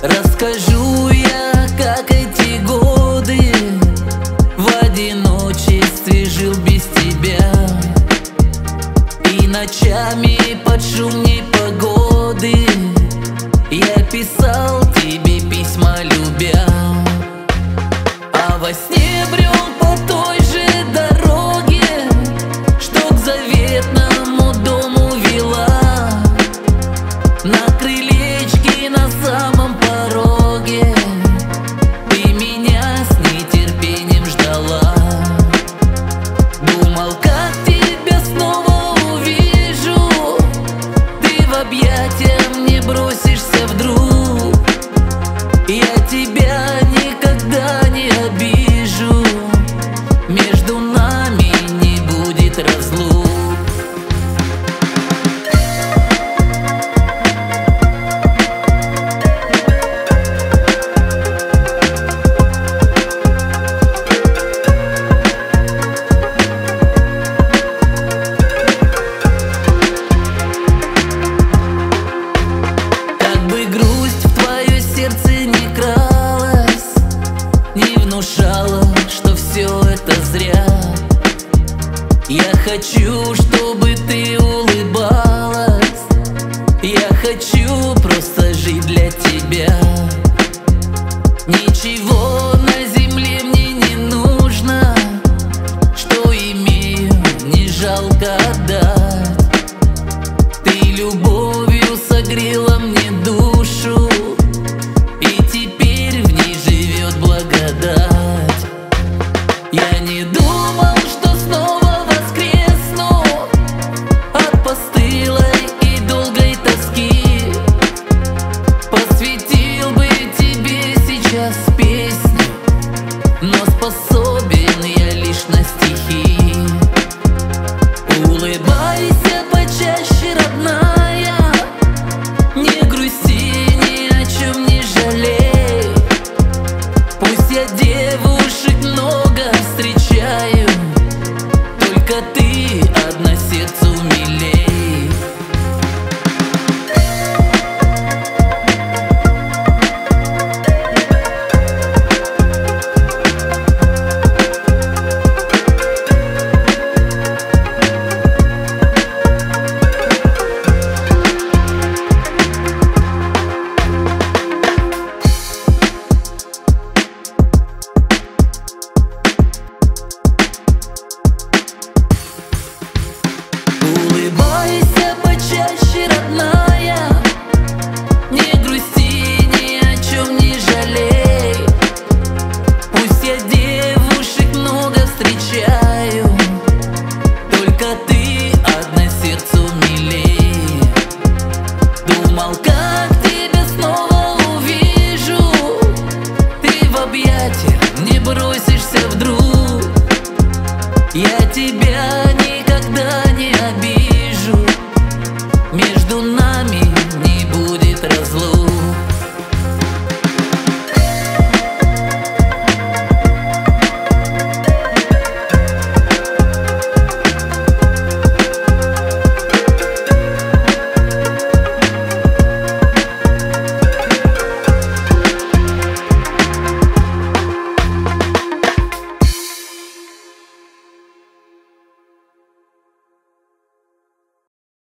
Расскажу я, как эти годы в одиночестве жил без тебя, и ночами под шум непогоды я писал тебе письма, любя, а во сне брел по той же дороге, что к заветному дому вела. На крылечке, на самом пороге ты меня с нетерпением ждала. Думал, как тебя снова увижу, ты в объятия мне бросишься вдруг. Я тебя никогда не обижу, между нами не будет разлук. Что все это зря. Я хочу, чтобы ты улыбалась. Я хочу просто жить для тебя. Ничего